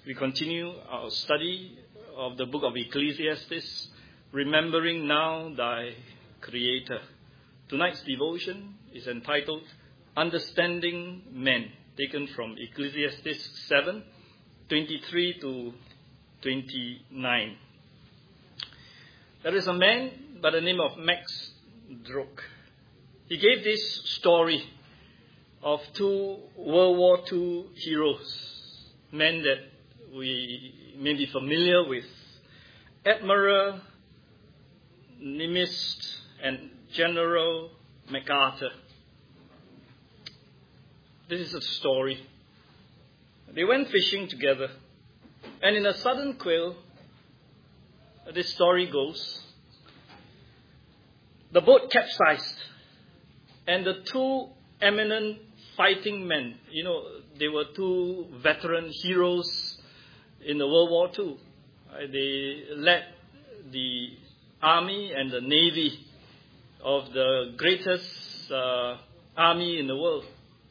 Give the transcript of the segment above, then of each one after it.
we continue our study of the book of Ecclesiastes, remembering now thy Creator. Tonight's devotion is entitled Understanding Men, taken from Ecclesiastes 7, 23 to 29. There is a man by the name of Max Druck. He gave this story of two World War II heroes, men that we may be familiar with, Admiral Nimitz and General MacArthur. This is a story. They went fishing together, and in a sudden quail, this story goes, the boat capsized, and the two eminent fighting men, they were two veteran heroes in the World War II. They led the army and the navy of the greatest army in the world.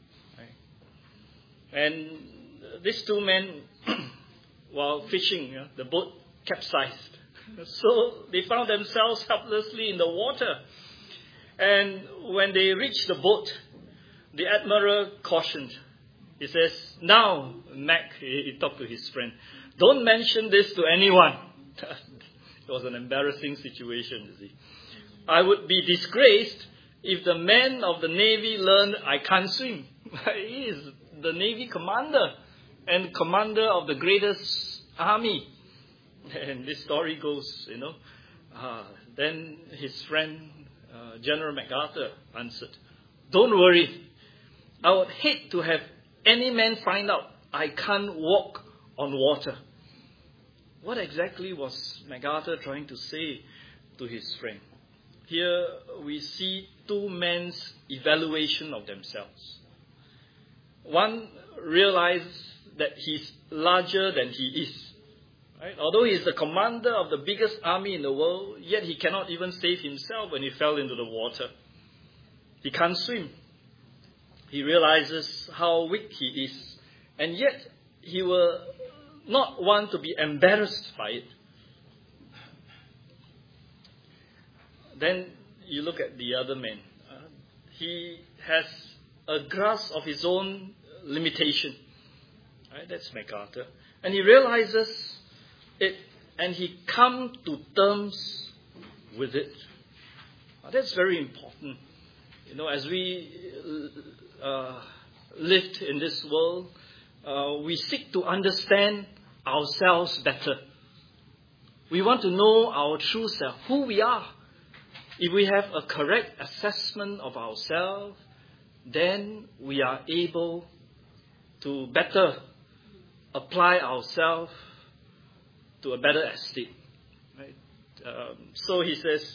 And these two men, while fishing, the boat capsized. So they found themselves helplessly in the water. And when they reached the boat, the admiral cautioned. He says, now, Mac, he talked to his friend, don't mention this to anyone. It was an embarrassing situation, you see. I would be disgraced if the men of the Navy learned I can't swim. He is the Navy commander and commander of the greatest army. And this story goes, then his friend, General MacArthur, answered, don't worry. I would hate to have any man find out I can't walk on water. What exactly was MacArthur trying to say to his friend? Here we see two men's evaluation of themselves. One realizes that he's larger than he is. Right? Although he's the commander of the biggest army in the world, yet he cannot even save himself when he fell into the water. He can't swim. He realizes how weak he is, and yet he will not want to be embarrassed by it. Then you look at the other man. He has a grasp of his own limitation. Right? That's MacArthur. And he realizes it, and he comes to terms with it. That's very important. As we lived in this world, we seek to understand ourselves better. We want to know our true self, who we are. If we have a correct assessment of ourselves, then we are able to better apply ourselves to a better estate. Right? So he says,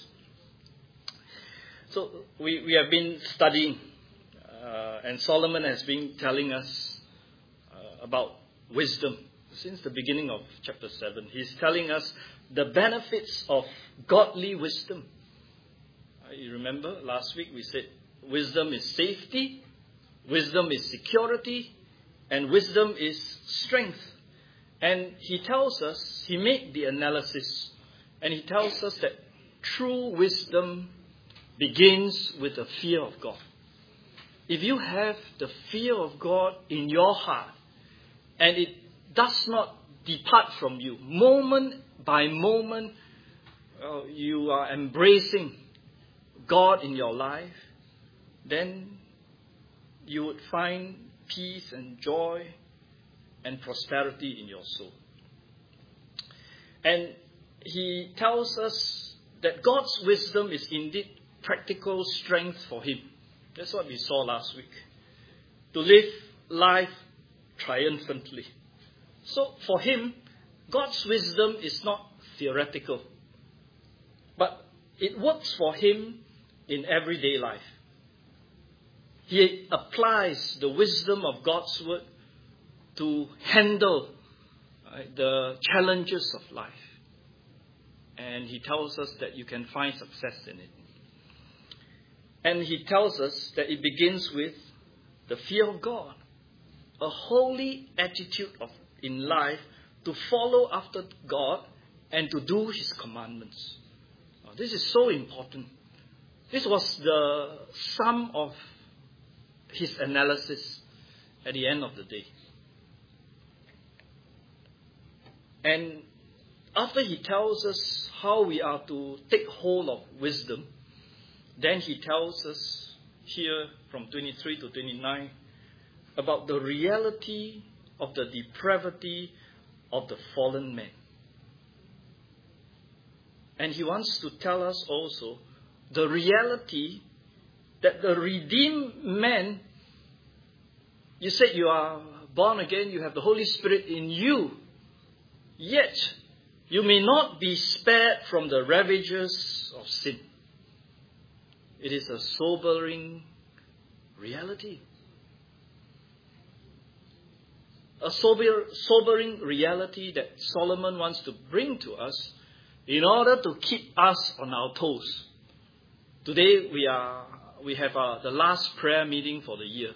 so we have been studying, and Solomon has been telling us about wisdom since the beginning of chapter 7. He's telling us the benefits of godly wisdom. You remember last week we said wisdom is safety, wisdom is security, and wisdom is strength. And he tells us, he made the analysis, and he tells us that true wisdom begins with the fear of God. If you have the fear of God in your heart, and it does not depart from you, moment by moment, you are embracing God in your life, then you would find peace and joy and prosperity in your soul. And he tells us that God's wisdom is indeed practical strength for him. That's what we saw last week. To live life triumphantly. So for him, God's wisdom is not theoretical, but it works for him in everyday life. He applies the wisdom of God's word to handle the challenges of life. And he tells us that you can find success in it. And he tells us that it begins with the fear of God. A holy attitude in life to follow after God and to do His commandments. This is so important. This was the sum of his analysis at the end of the day. And after he tells us how we are to take hold of wisdom, then he tells us here from 23 to 29 about the reality of the depravity of the fallen man. And he wants to tell us also the reality that the redeemed man, you said you are born again, you have the Holy Spirit in you, yet you may not be spared from the ravages of sin. It is a sobering reality. A sobering reality that Solomon wants to bring to us in order to keep us on our toes. Today we have the last prayer meeting for the year.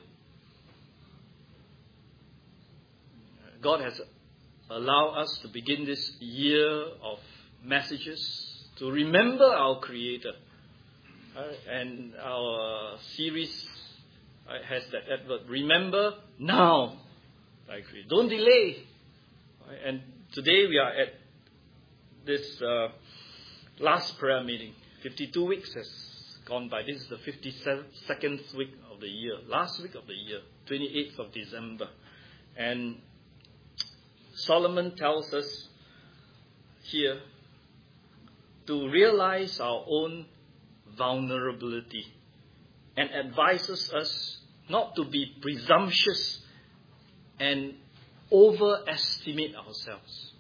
God has allowed us to begin this year of messages to remember our Creator. And our series has that advert, remember now. Don't delay. And today we are at this last prayer meeting. 52 weeks has gone by. This is the 52nd week of the year. Last week of the year, 28th of December. And Solomon tells us here to realize our own vulnerability and advises us not to be presumptuous and overestimate ourselves.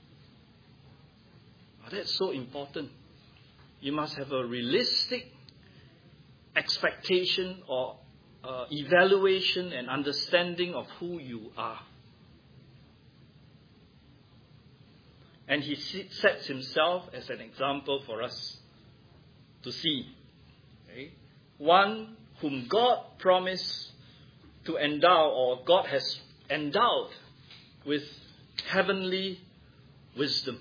That's so important. You must have a realistic expectation or evaluation and understanding of who you are. And he sets himself as an example for us to see. Okay? One whom God promised to endow, or God has endowed with heavenly wisdom.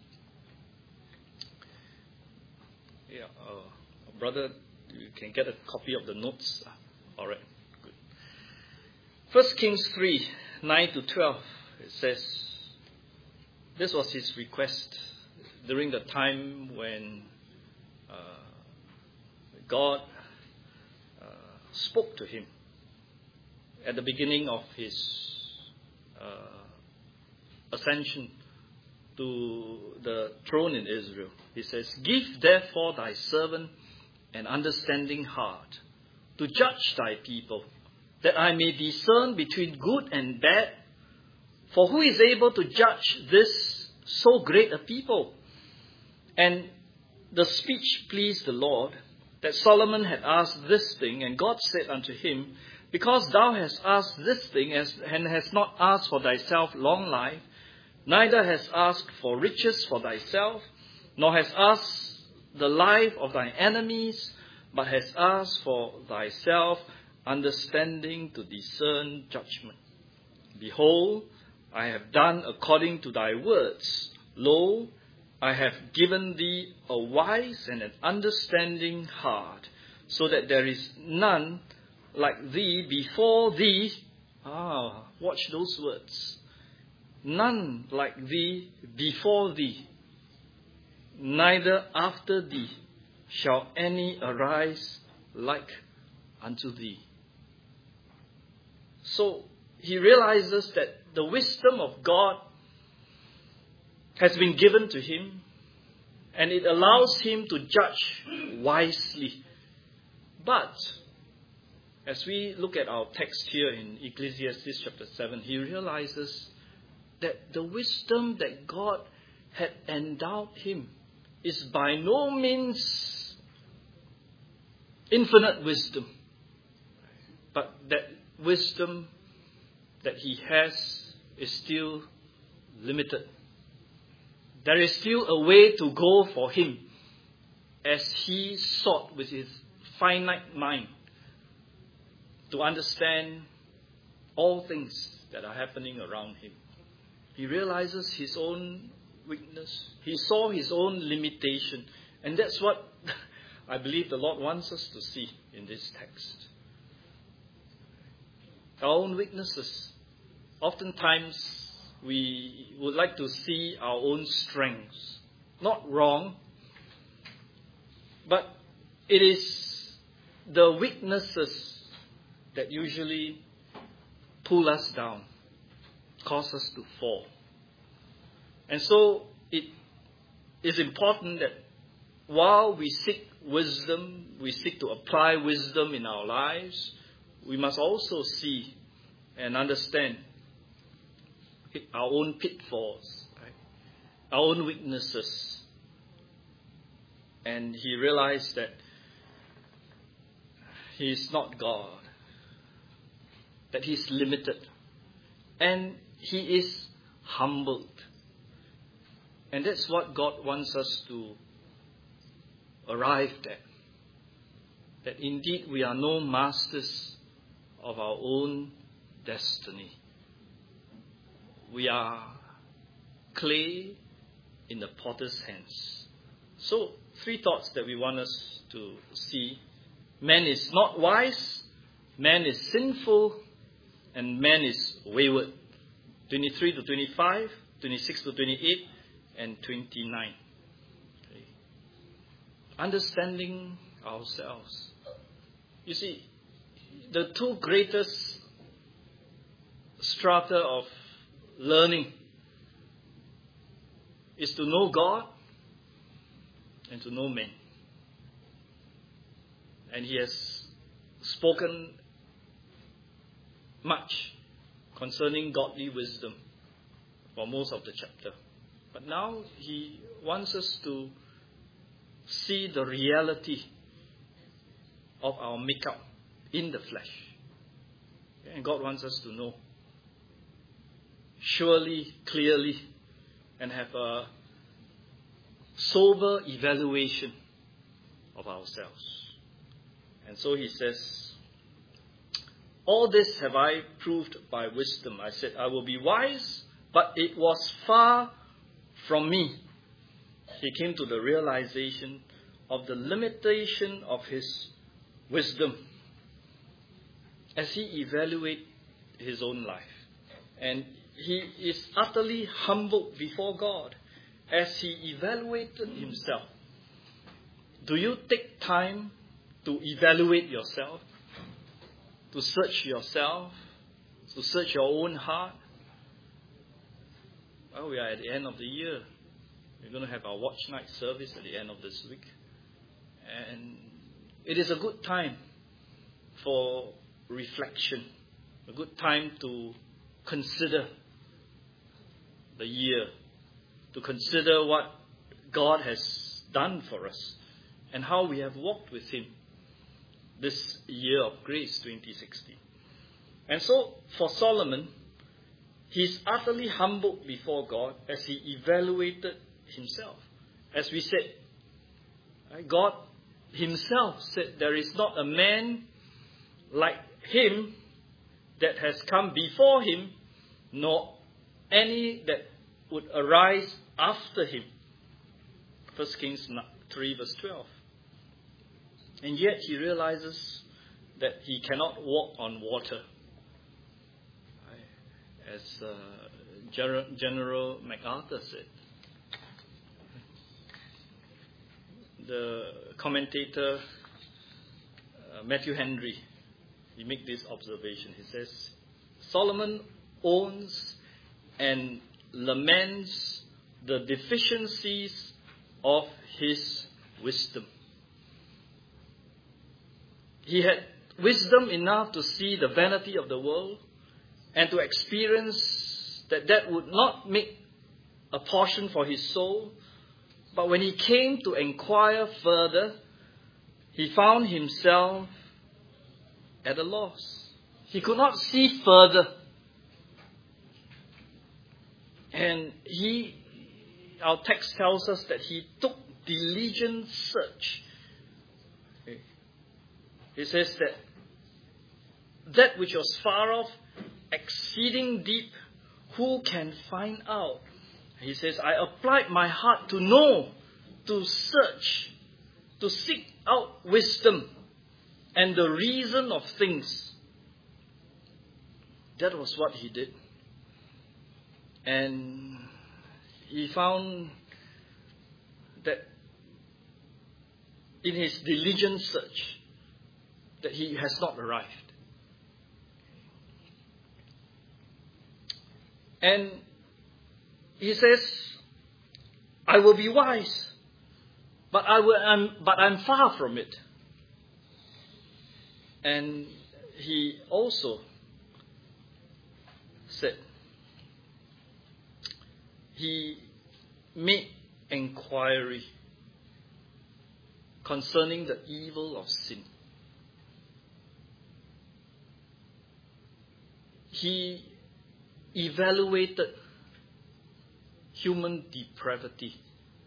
Yeah, brother, you can get a copy of the notes. All right, good. 1 Kings 3, 9 to 12, it says, this was his request during the time when God spoke to him at the beginning of his ascension to the throne in Israel. He says, give therefore thy servant an understanding heart to judge thy people, that I may discern between good and bad. For who is able to judge this so great a people? And the speech pleased the Lord, that Solomon had asked this thing, and God said unto him, because thou hast asked this thing, and hast not asked for thyself long life, neither hast asked for riches for thyself, nor hast asked the life of thy enemies, but hast asked for thyself understanding to discern judgment. Behold, I have done according to thy words. Lo, I have given thee a wise and an understanding heart, so that there is none like thee before thee. Watch those words. None like thee before thee, neither after thee shall any arise like unto thee. So he realizes that the wisdom of God has been given to him, and it allows him to judge wisely. But as we look at our text here in Ecclesiastes chapter 7, he realizes that the wisdom that God had endowed him is by no means infinite wisdom, but that wisdom that he has is still limited. There is still a way to go for him as he sought with his finite mind to understand all things that are happening around him. He realizes his own weakness. He saw his own limitation. And that's what I believe the Lord wants us to see in this text. Our own weaknesses. Oftentimes, we would like to see our own strengths. Not wrong, but it is the weaknesses that usually pull us down, cause us to fall. And so it is important that while we seek wisdom, we seek to apply wisdom in our lives, we must also see and understand our own pitfalls, right? Our own weaknesses. And he realized that he is not God, that he is limited, and he is humbled. And that's what God wants us to arrive at. That indeed we are no masters of our own destiny. We are clay in the potter's hands. So, 3 thoughts that we want us to see. Man is not wise, man is sinful, and man is wayward. 23 to 25, 26 to 28, and 29. Okay. Understanding ourselves. You see, the 2 greatest strata of learning is to know God and to know men. And he has spoken much concerning godly wisdom for most of the chapter. But now he wants us to see the reality of our makeup in the flesh. And God wants us to know surely, clearly, and have a sober evaluation of ourselves. And so he says, all this have I proved by wisdom. I said, I will be wise, but it was far from me. He came to the realization of the limitation of his wisdom as he evaluated his own life. And he is utterly humbled before God as he evaluated himself. Do you take time to evaluate yourself? To search yourself? To search your own heart? Well, we are at the end of the year. We're going to have our watch night service at the end of this week. And it is a good time for reflection. A good time to consider the year. To consider what God has done for us. And how we have walked with him this year of grace 2016. And so for Solomon, he's utterly humbled before God as he evaluated himself. As we said, God himself said there is not a man like him that has come before him, nor any that would arise after him. 1 Kings 3 verse 12. And yet he realizes that he cannot walk on water. As General MacArthur said. The commentator Matthew Henry, he makes this observation. He says, Solomon owns and laments the deficiencies of his wisdom. He had wisdom enough to see the vanity of the world and to experience that would not make a portion for his soul. But when he came to inquire further, he found himself at a loss. He could not see further. And our text tells us that he took diligent search. He says that which was far off, exceeding deep, who can find out? He says, I applied my heart to know, to search, to seek out wisdom and the reason of things. That was what he did. And he found that in his diligent search, that he has not arrived. And he says, I will be wise, but I'm far from it. And he also said, he made inquiry concerning the evil of sin. He evaluated human depravity.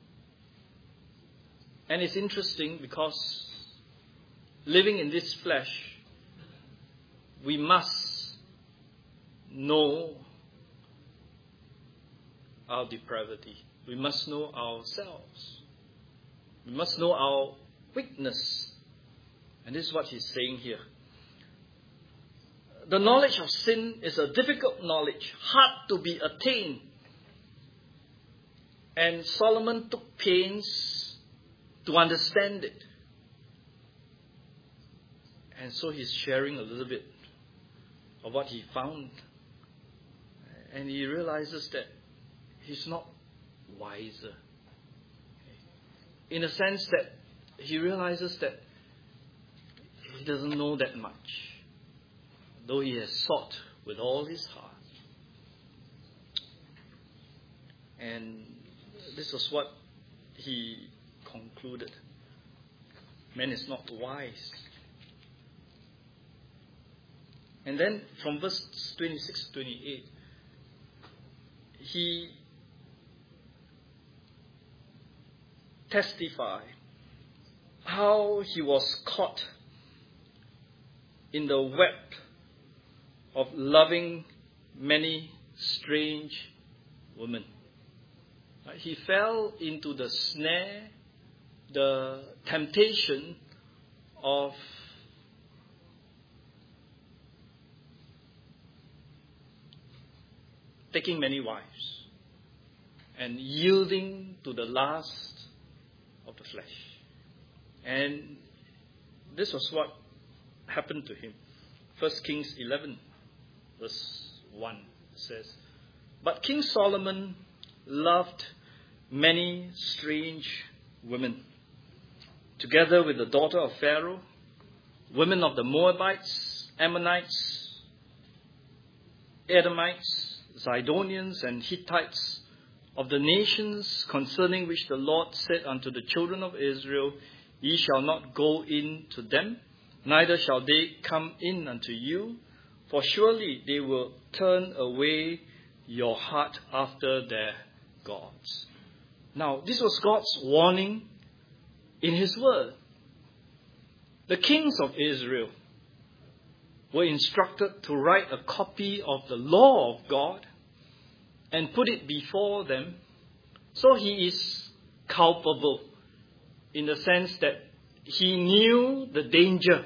And it's interesting because living in this flesh, we must know our depravity. We must know ourselves. We must know our weakness. And this is what he's saying here. The knowledge of sin is a difficult knowledge, hard to be attained. And Solomon took pains to understand it. And so he's sharing a little bit of what he found. And he realizes that he's not wiser. In a sense that he realizes that he doesn't know that much, though he has sought with all his heart. And this was what he concluded. Man is not wise. And then from verse 26 to 28, he testified how he was caught in the web of loving many strange women. He fell into the snare, the temptation of taking many wives and yielding to the lust of the flesh. And this was what happened to him. 1 Kings 11 verse 1 says, But King Solomon loved many strange women, together with the daughter of Pharaoh, women of the Moabites, Ammonites, Edomites, Zidonians, and Hittites, of the nations concerning which the Lord said unto the children of Israel, Ye shall not go in to them, neither shall they come in unto you, for surely they will turn away your heart after their gods. Now, this was God's warning in His word. The kings of Israel were instructed to write a copy of the law of God and put it before them. So he is culpable in the sense that he knew the danger,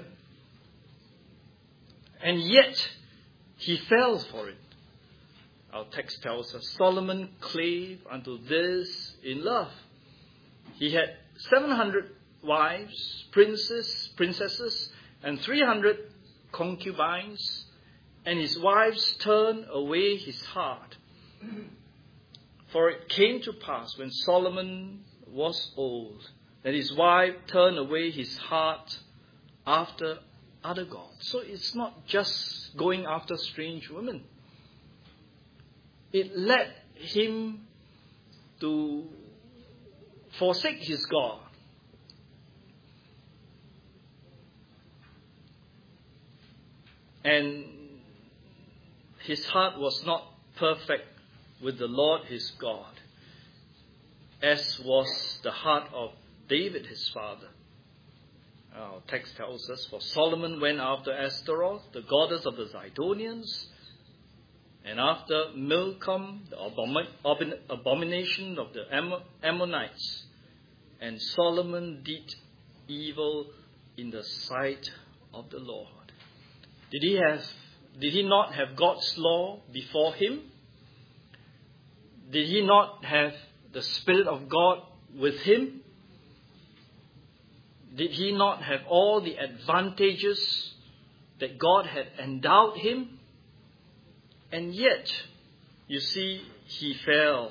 and yet he fell for it. Our text tells us Solomon clave unto this in love. He had 700 wives, princesses, and 300 concubines, and his wives turned away his heart. For it came to pass when Solomon was old that his wife turned away his heart after other gods. So it's not just going after strange women. It led him to forsake his God. And his heart was not perfect with the Lord his God, as was the heart of David his father. Our text tells us, For Solomon went after Ashtaroth, the goddess of the Zidonians, And after Milcom, the abomination of the Ammonites, and Solomon did evil in the sight of the Lord. Did he not have God's law before him? Did he not have the Spirit of God with him? Did he not have all the advantages that God had endowed him? And yet, you see, he fell.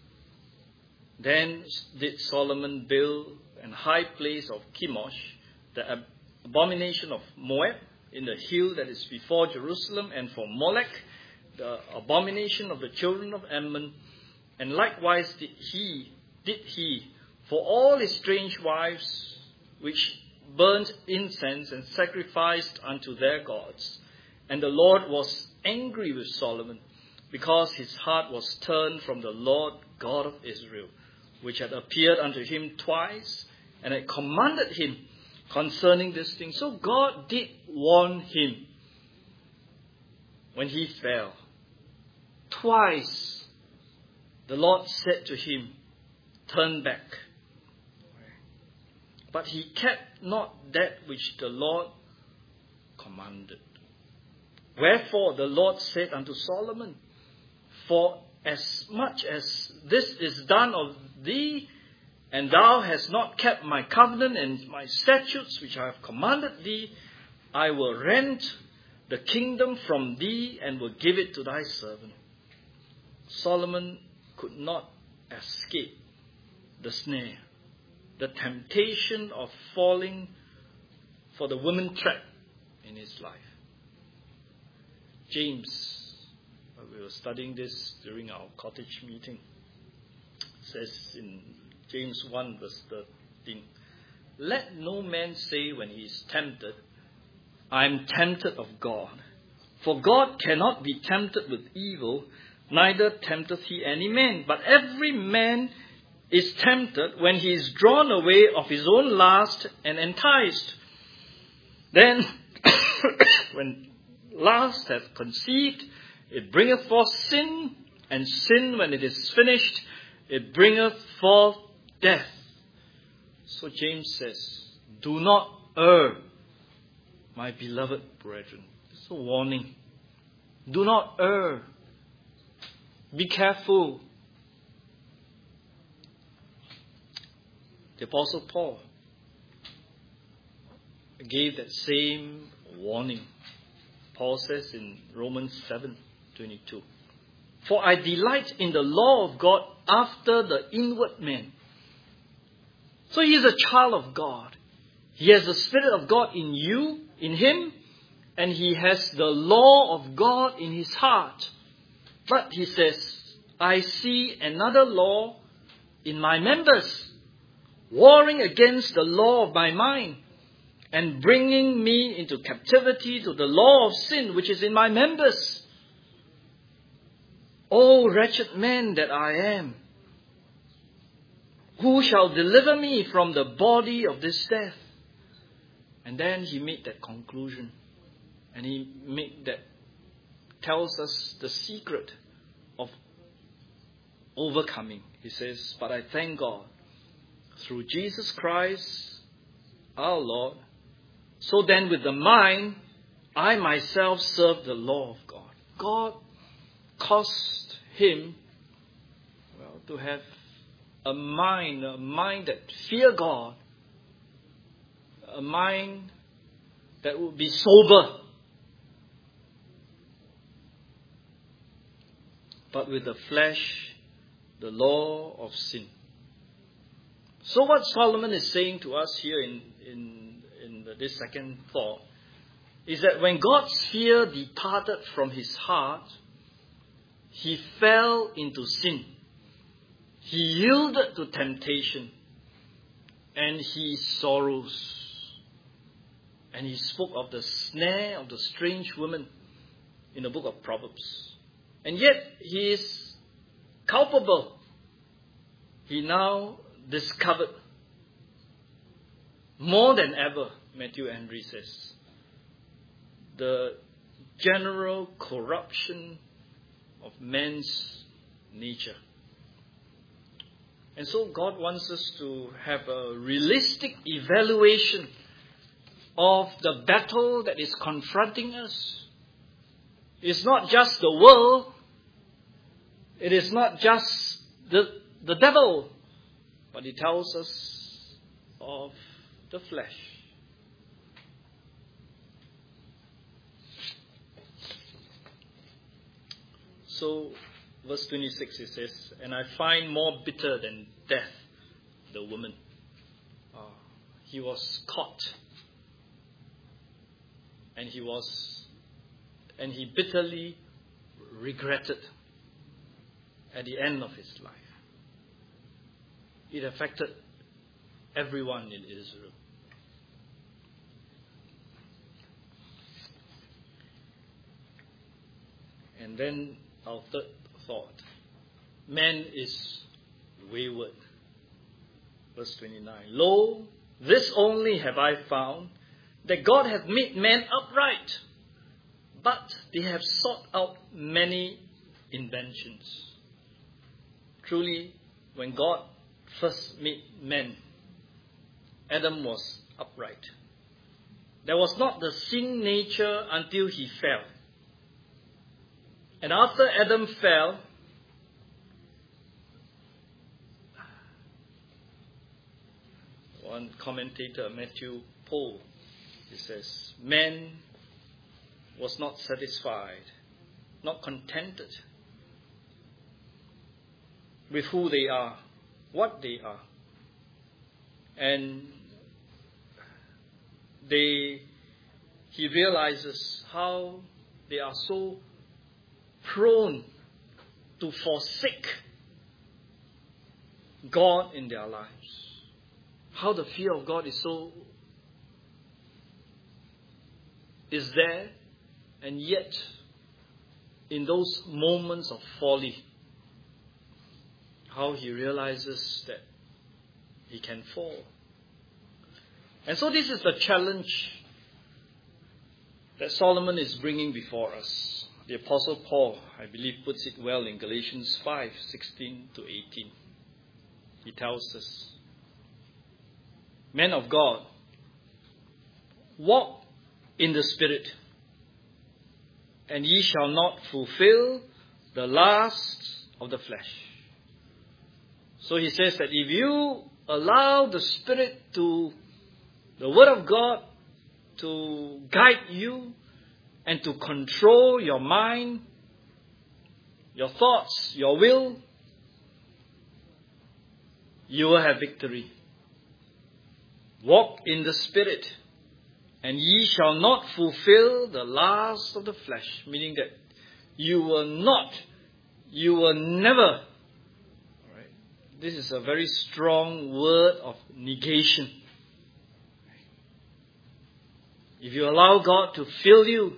Then did Solomon build an high place of Chemosh, the abomination of Moab, in the hill that is before Jerusalem, and for Molech, the abomination of the children of Ammon. And likewise did he for all his strange wives, which burnt incense and sacrificed unto their gods. And the Lord was angry with Solomon, because his heart was turned from the Lord God of Israel, which had appeared unto him twice, and had commanded him concerning this thing. So God did warn him when he fell. Twice the Lord said to him, turn back. But he kept not that which the Lord commanded. Wherefore the Lord said unto Solomon, for as much as this is done of thee, and thou hast not kept my covenant and my statutes which I have commanded thee, I will rend the kingdom from thee and will give it to thy servant. Solomon could not escape the snare, the temptation of falling for the woman trap in his life. James, we were studying this during our cottage meeting, says in James 1 verse 13, let no man say when he is tempted, I am tempted of God. For God cannot be tempted with evil, neither tempteth he any man. But every man is tempted when he is drawn away of his own lust and enticed. Then, when lust hath conceived, it bringeth forth sin, and sin, when it is finished, it bringeth forth death. So James says, do not err, my beloved brethren. It's a warning. Do not err. Be careful. The Apostle Paul gave that same warning. Paul says in Romans 7:22, for I delight in the law of God after the inward man. So he is a child of God. He has the Spirit of God in you, in him, and he has the law of God in his heart. But he says, I see another law in my members, warring against the law of my mind, and bringing me into captivity to the law of sin which is in my members. O wretched man that I am, who shall deliver me from the body of this death? And then he made that conclusion. And he tells us the secret of overcoming. He says, but I thank God through Jesus Christ our Lord. So then with the mind, I myself serve the law of God. God caused him, to have a mind that fear God, a mind that would be sober. But with the flesh, the law of sin. So what Solomon is saying to us here in this second thought is that when God's fear departed from his heart, he fell into sin. He yielded to temptation. And he sorrows. And he spoke of the snare of the strange woman in the book of Proverbs. And yet he is culpable. He now discovered more than ever, Matthew Henry says, the general corruption of man's nature. And so God wants us to have a realistic evaluation of the battle that is confronting us. It's not just the world. It is not just the devil. But it tells us of the flesh. So, verse 26 it says, "And I find more bitter than death the woman." He was caught. And he bitterly regretted at the end of his life. It affected everyone in Israel. And then our third thought. Man is wayward. Verse 29. "Lo, this only have I found, that God hath made man upright, but they have sought out many inventions." Truly, when God first made man, Adam was upright. There was not the sin nature until he fell. And after Adam fell, one commentator, Matthew Poole, he says, man was not satisfied, not contented with who they are, what they are. And he realizes how they are so prone to forsake God in their lives. How the fear of God is there, and yet in those moments of folly, how he realizes that he can fall. And so this is the challenge that Solomon is bringing before us. The Apostle Paul, I believe, puts it well in Galatians 5:16-18. He tells us, "Men of God, walk in the Spirit, and ye shall not fulfill the lusts of the flesh." So he says that if you allow the Spirit the Word of God to guide you and to control your mind, your thoughts, your will, you will have victory. Walk in the Spirit, and ye shall not fulfill the lust of the flesh. Meaning that you will never. Right? This is a very strong word of negation. If you allow God to fill you,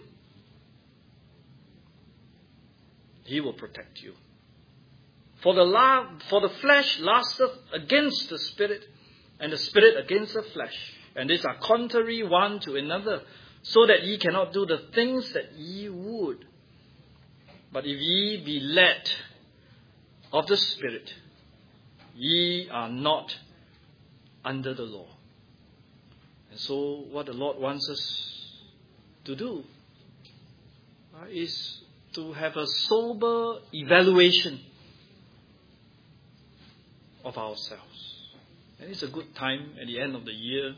He will protect you. For the flesh lusteth against the Spirit, and the Spirit against the flesh. And these are contrary one to another, so that ye cannot do the things that ye would. But if ye be led of the Spirit, ye are not under the law. And so what the Lord wants us to do is to have a sober evaluation of ourselves. And it's a good time at the end of the year.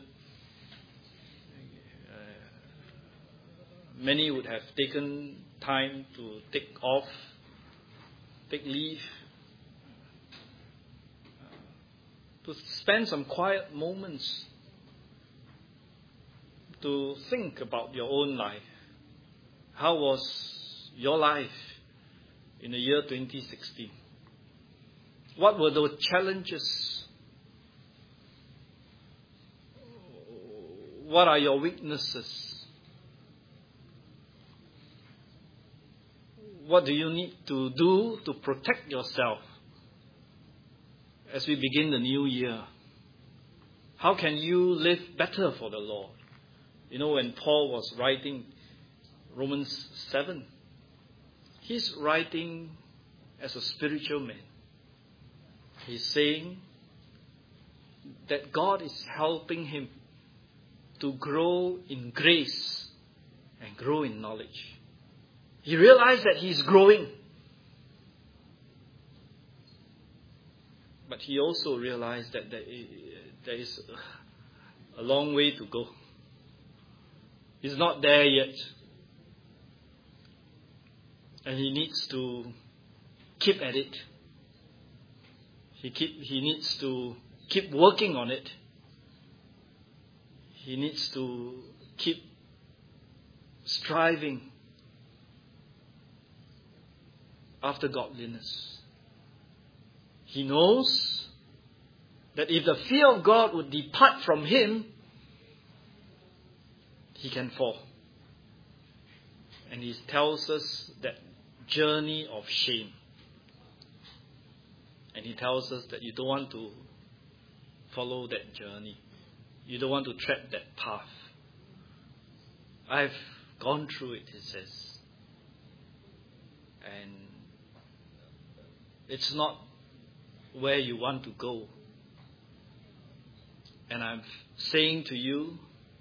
Many would have taken time to take leave, to spend some quiet moments to think about your own life. How was your life in the year 2016? What were the challenges? What are your weaknesses? What do you need to do to protect yourself as we begin the new year? How can you live better for the Lord? You know, when Paul was writing Romans 7, He's writing as a spiritual man. He's saying that God is helping him to grow in grace and grow in knowledge. He realized that he's growing. But he also realized that there is a long way to go. He's not there yet. And he needs to keep at it. He needs to keep working on it. He needs to keep striving after godliness. He knows that if the fear of God would depart from him, he can fall. And he tells us that journey of shame. And he tells us that you don't want to follow that journey. You don't want to tread that path. I've gone through it, he says. And it's not where you want to go. And I'm saying to you,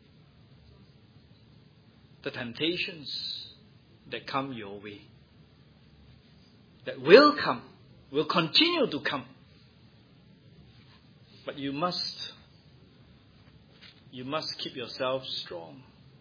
the temptations that come your way, that will come, will continue to come. But you must keep yourself strong.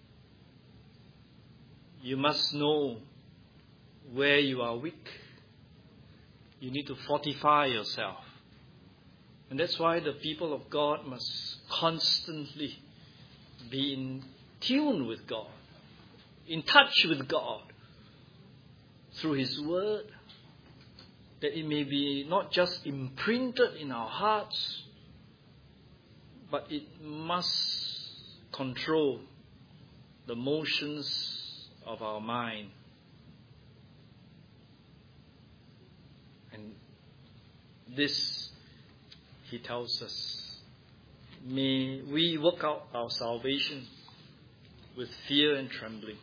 You must know where you are weak. You need to fortify yourself. And that's why the people of God must constantly be in tune with God, in touch with God through His Word, that it may be not just imprinted in our hearts, but it must control the motions of our mind. And this, he tells us, may we work out our salvation with fear and trembling.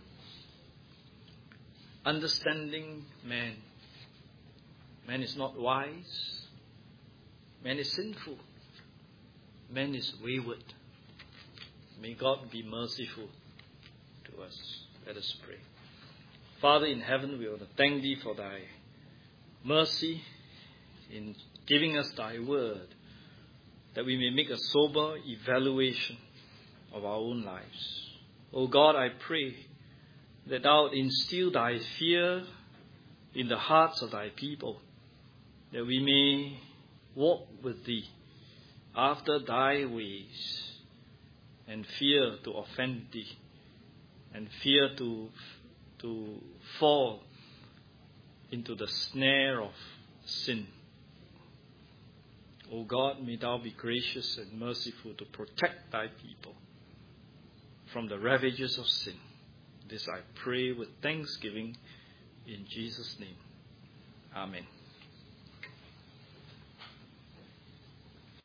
Understanding man. Man is not wise. Man is sinful. Man is wayward. May God be merciful to us. Let us pray. Father in heaven, we want to thank Thee for Thy mercy in giving us Thy word, that we may make a sober evaluation of our own lives. O God, I pray that Thou instill Thy fear in the hearts of Thy people, that we may walk with Thee after Thy ways, and fear to offend Thee, and fear to fall into the snare of sin. O God, may Thou be gracious and merciful to protect Thy people from the ravages of sin. This I pray with thanksgiving in Jesus' name. Amen.